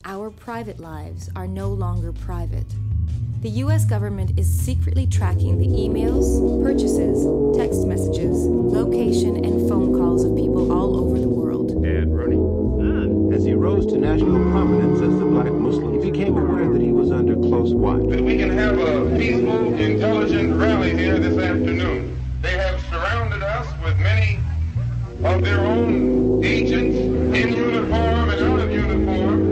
our private lives are no longer private. The US government is secretly tracking the emails, purchases, text messages, location, and phone calls of people all over the world. Dad, Ronnie. As he rose to national prominence as the black Muslim, he became aware that he was under close watch. That we can have a peaceful, intelligent rally here this afternoon. They have surrounded us with many of their own agents in uniform and out of uniform.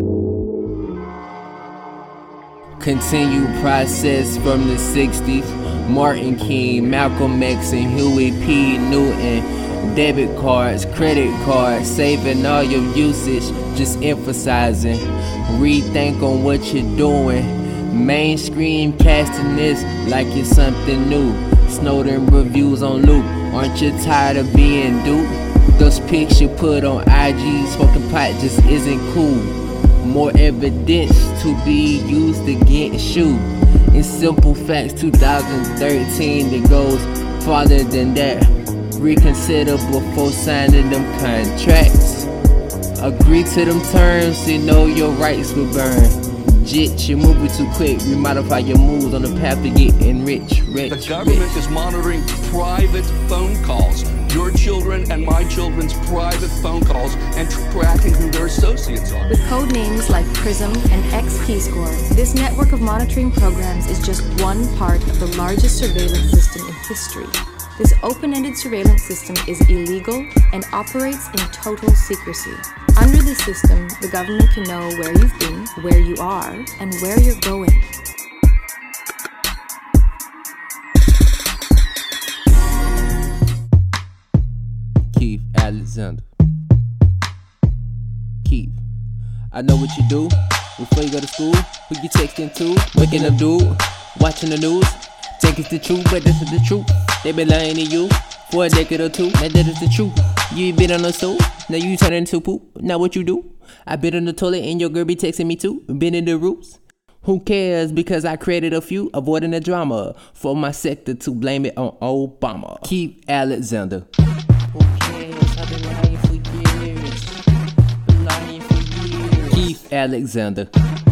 Continued process from the 60s. Martin King, Malcolm X, and Huey P. Newton. Debit cards, credit cards, saving all your usage, just emphasizing. Rethink on what you're doing. Mainstream casting this like it's something new. Snowden reviews on loop. Aren't you tired of being duped? Those pics you put on IG, smoking pot just isn't cool. More evidence to be used against you. In simple facts, 2013, it goes farther than that. Reconsider before signing them contracts. Agree to them terms, you know your rights will burn. Jit, you're moving too quick, remodify your moves on the path to getting rich. The government is monitoring private phone calls. Your children and my children's private phone calls and tracking who their associates are. With code names like PRISM and XP-Score, this network of monitoring programs is just one part of the largest surveillance system in history. This open-ended surveillance system is illegal and operates in total secrecy. Under this system, the government can know where you've been, where you are, and where you're going. Keith Alexander. Keith, I know what you do before you go to school. Who you texting to? Waking up, dude. Watching the news. Think it's the truth, but this is the truth. They been lying to you for a decade or two. Now that is the truth. You been on the stool, now you turn into poop. Now what you do? I been on the toilet and your girl be texting me too. Been in the roots. Who cares? Because I created a few, avoiding the drama. For my sector to blame it on Obama. Keith Alexander. Who cares? I've been lying for years. Been lying for years. Keith Alexander.